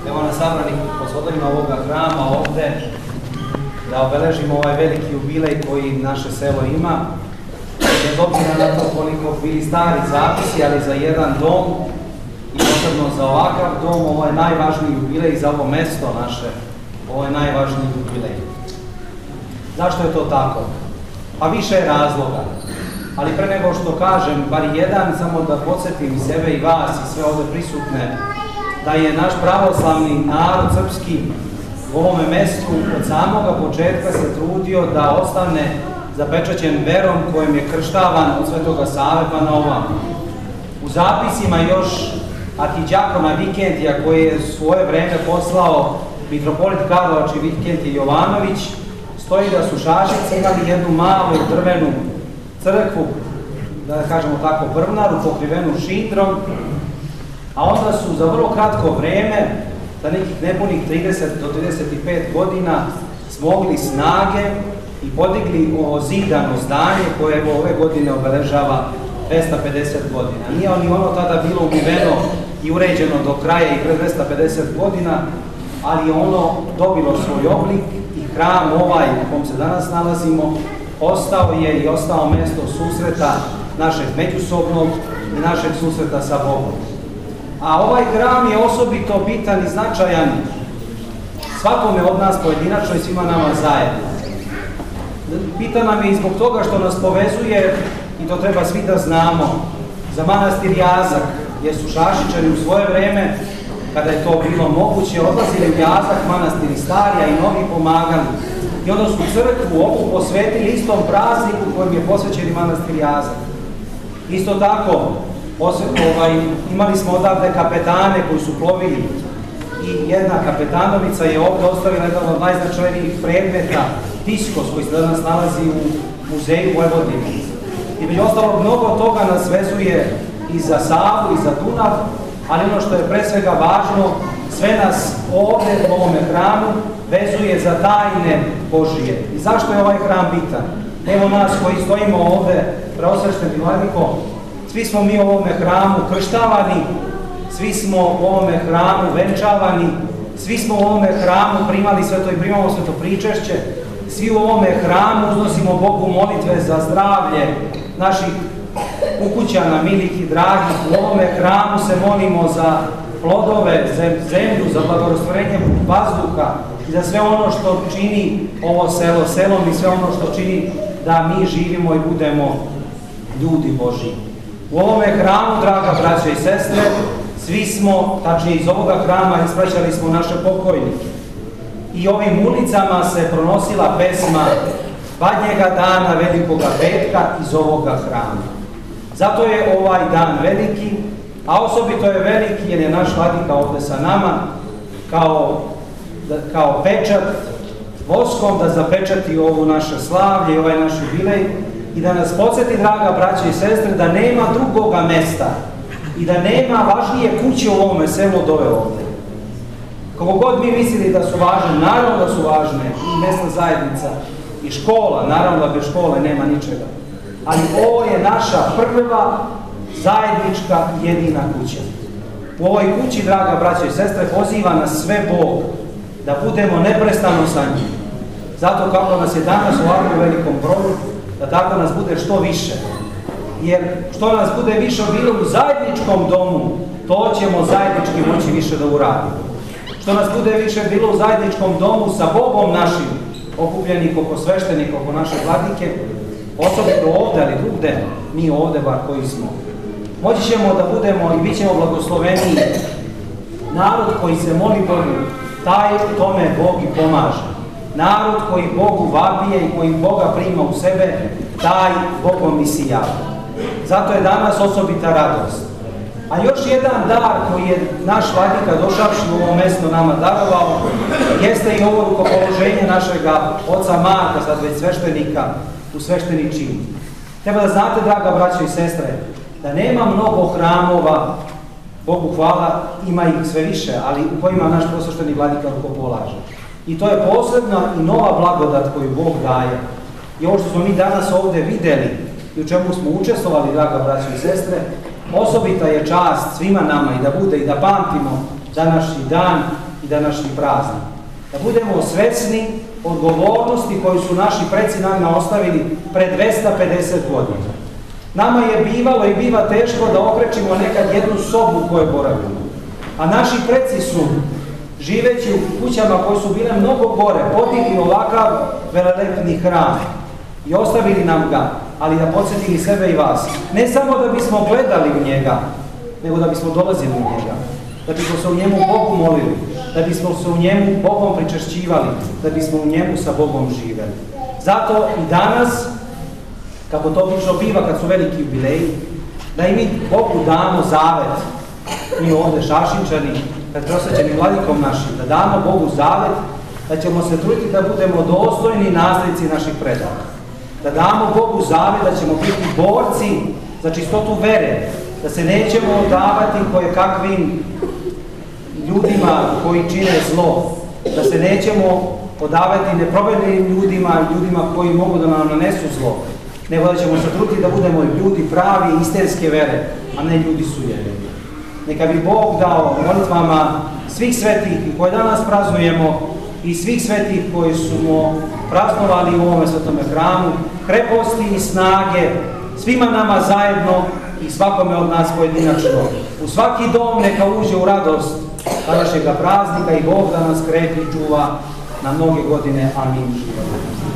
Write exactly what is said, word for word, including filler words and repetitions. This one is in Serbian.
Evo nas sabranih gospodarima ovoga hrama ovde da obeležimo ovaj veliki jubilej koji naše selo ima. Bez obzira na to koliko bili stari zapisi, ali za jedan dom i posebno za ovakav dom, ovo je najvažniji jubilej za ovo mesto naše. Ovo je najvažniji jubilej. Zašto je to tako? Pa više je razloga. Ali pre nego što kažem, bar jedan, samo da podsjetim sebe i vas i sve ovde prisutne, da je naš pravoslavni narod srpski u ovome mestu od samoga početka se trudio da ostane zapečaćen verom kojim je krštavan od Svetoga Save pa na ovamo. U zapisima još arhidjakona Vikentija, koji je svoje vreme poslao mitropolit Karlovac i Vikentije Jovanović, stoji da su Šašici imali jednu malu drvenu crkvu, da kažemo tako brvnaru, pokrivenu šindrom, a onda su za vrlo kratko vreme, za nekih nepunih trideset do trideset pet godina, smogli snage i podigli ovo zidano zdanje koje evo ove godine obeležava dvesta pedeset godina. Nije ni ono tada bilo umiveno i uređeno do kraja i pre dvesta pedeset godina, ali je ono dobilo svoj oblik i hram ovaj u kom se danas nalazimo ostao je i ostao mesto susreta našeg međusobnog i našeg susreta sa Bogom. A ovaj hram je osobito bitan i značajan svakome od nas pojedinačno i svima nama zajedno. Bitan nam je i zbog toga što nas povezuje, i to treba svi da znamo, za manastir Jazak, jer su Šašičani u svoje vreme, kada je to bilo moguće, odlazili u Jazak, manastiri Starija i mnogi pomagali. I onda su crkvu ovu posvetili istom prazniku kojim je posvećen i manastir Jazak. Isto tako, ovaj, imali smo odavde kapetane koji su plovili i jedna kapetanovica je ovde ostavila jedan od najznačajnijih predmeta, tiskos koji se danas nalazi u muzeju Vojvodine. I među ostalo, mnogo toga nas vezuje i za Savu i za Dunav, ali ono što je pre svega važno, sve nas ovde u ovome hramu vezuje za tajne Božije. I zašto je ovaj hram bitan? Evo nas koji stojimo ovde, preosvešteni vladiko, svi smo mi u ovome hramu krštavani, svi smo u ovome hramu venčavani, svi smo u ovome hramu primali sveto i primamo sveto pričešće, svi u ovome hramu uznosimo Bogu molitve za zdravlje naših ukućana, milih i dragih. U ovome hramu se molimo za plodove, zemlju, za blagorastvorenje vazduha i za sve ono što čini ovo selo selom i sve ono što čini da mi živimo i budemo ljudi Božji. U ovome hramu, draga braća i sestre, svi smo, tačnije iz ovoga hrama, ispraćali smo naše pokojnike. I ovim ulicama se pronosila pesma Badnjega dana Velikoga petka iz ovoga hrama. Zato je ovaj dan veliki, a osobito je veliki jer je naš vladika ovde sa nama kao, kao pečat voskom da zapečati ovo naše slavlje i ovaj naš jubilej i da nas podsjeti, draga braća i sestre, da nema drugoga mesta i da nema važnije kuće u ovome selu od ove ovde. Kako god mi mislili da su važne, naravno da su važne i mesna zajednica i škola, naravno da bez škole nema ničega. Ali ovo je naša prva zajednička jedina kuća. U ovoj kući, draga braća i sestre, poziva nas sve Bog da budemo neprestano sa njim. Zato kako nas je danas u ovakvom velikom broju, da tako nas bude što više. Jer što nas bude više bilo u zajedničkom domu, to ćemo zajednički moći više da uradimo. Što nas bude više bilo u zajedničkom domu sa Bogom našim, okupljeni oko sveštenika, oko naše vladike, osobito ovde, ali drugde, mi ovde bar koji smo. Moći ćemo da budemo i bit ćemo blagosloveniji. Narod koji se moli Bogu, taj tome Bog i pomaže. Narod koji Bogu vabije i koji Boga prima u sebe, taj Bogom isijava. Zato je danas osobita radost. A još jedan dar koji je naš vladika došavši u ovo mesto nama darovao, jeste i ovo rukopoloženje našeg oca Marka, sad već sveštenika, u svešteni čin. Treba da znate, draga braćo i sestre, da nema mnogo hramova, Bogu hvala, ima ih sve više, ali u kojima naš prosvešteni vladika rukopolaže. I to je posebna i nova blagodat koju Bog daje. I ovo što smo mi danas ovde videli i u čemu smo učestvovali, draga braćo i sestre, osobita je čast svima nama i da bude i da pamtimo današnji dan i današnji praznik. Da budemo svesni odgovornosti koju su naši preci nama ostavili pre dvesta pedeset godina. Nama je bivalo i biva teško da okrećimo nekad jednu sobu u kojoj boravimo. A naši preci su, živeći u kućama koje su bile mnogo gore, podigli ovakav velelepni hram i ostavili nam ga, ali da podsjetili sebe i vas. Ne samo da bismo gledali u njega, nego da bismo dolazili u njega, da bismo se u njemu Bogu molili, da bismo se u njemu Bogom pričešćivali, da bismo u njemu sa Bogom živeli. Zato i danas, kako to obično biva kad su veliki jubileji, da i mi Bogu damo zavet, mi ovde Šašinčani, kad prosvećeni vladikom našim, da damo Bogu zavet, da ćemo se truditi da budemo dostojni nasljednici naših predaka. Da damo Bogu zavet da ćemo biti borci za čistotu vere, da se nećemo odavati koje kakvim ljudima koji čine zlo, da se nećemo odavati neprovedenim ljudima, ljudima koji mogu da nam nanesu zlo, nego da ćemo se truditi da budemo ljudi pravi i istinske vere, a ne ljudi sujeveri. Neka bi Bog dao molitvama svih svetih koje danas praznujemo i svih svetih koji smo praznovali u ovome svetome hramu, kreposti i snage svima nama zajedno i svakome od nas pojedinačno. U svaki dom neka uđe u radost današnjega praznika i Bog da nas krepi i čuva na mnoge godine. Amin.